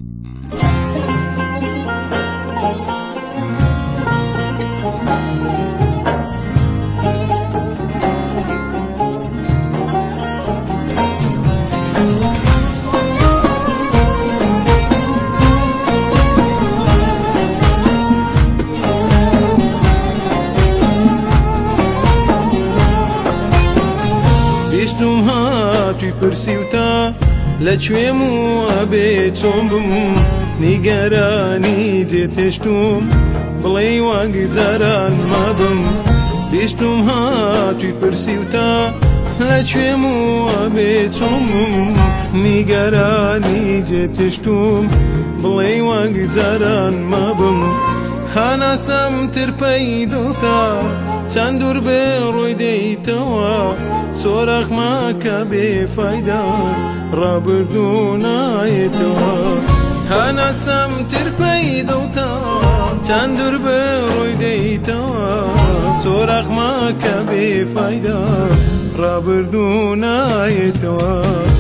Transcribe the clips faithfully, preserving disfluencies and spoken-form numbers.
بیستم هاتوی پرسیوتا لەکوێم و ئەبێ چۆن بم نیگەرانی جێتێشتوم بڵێ واگزاران مەبم. بیستم هاتوی پرسیوتا لەکوێم و ئەبێ چۆن بم نیگەرانی جێتێشتوم بڵێ واگزاران مەبم. هاناسەم ترپەی دڵتا چەند دوور بێ ڕووی دەیتەوە سۆرەخ ماکە بێفایدا ڕابردوو نایێتەوە. هاناسەم ترپەی دڵتا چەند دوور بێ ڕووی دەیتەوە سۆرەخ ماکە بێفایدا ڕابردوو نایێتەوە.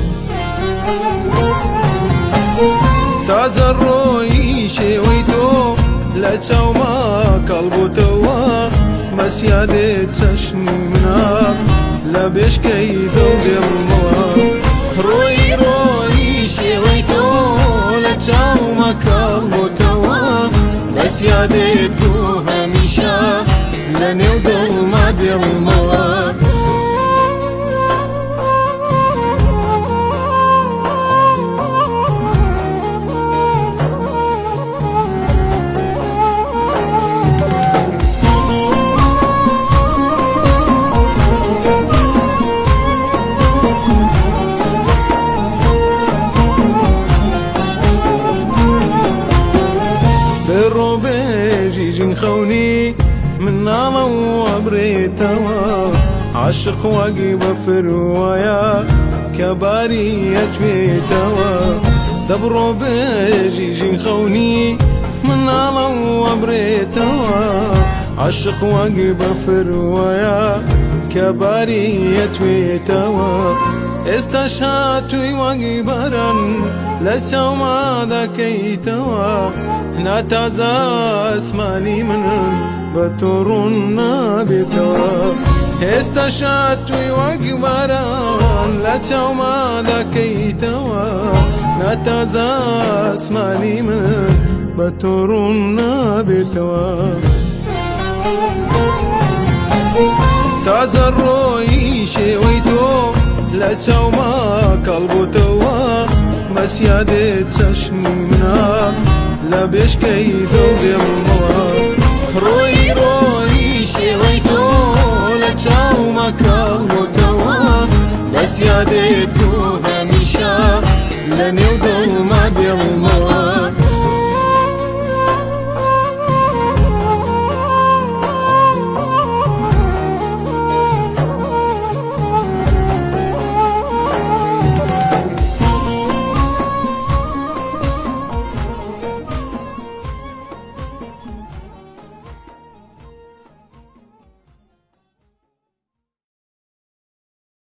تازە ڕۆیی شێوەی تۆ لە چاوما کاڵبۆتەوە بەس یادێت چەشنی منە لە بێشکەی دڵێڵمەوە. ڕۆیی ڕۆیی شێوەی تۆ لە چاوما کاڵبۆتەوە بەس یادێت تۆ هەمیشە لە نێو دڵما دێڵمەوە. خوني من ناڵە و ئەبرێتەوە عاشق واگی بە فرۆیە کە باریەت بێتەوە. دەبڕۆ بێژی ژین خەونی من ناڵە و ئەبرێتەوە عاشق واگی بە فرۆیە کە باریەت بێتەوە. ئێستا شاتووی واگی باران لە چاوما دەکەیتەوە ناتازە ئەسمانی منم بە تۆ ڕوون نابێتەوە. ئێستا شاتووی واگی باران لە چاوما دەکەیتەوە ناتازە ئەسمانی من بە تۆ ڕوون نابێتەوە. تازە ڕۆیی شێوەی تۆ لە چاوما کاڵبۆتەوە بەس یادێت چەشنی منە لە بێشکەی دڵێڵمەوە. ڕۆیی ڕۆیی شێوەی تۆ لە چاوما کاڵبۆتەوە بەس یادێت تۆ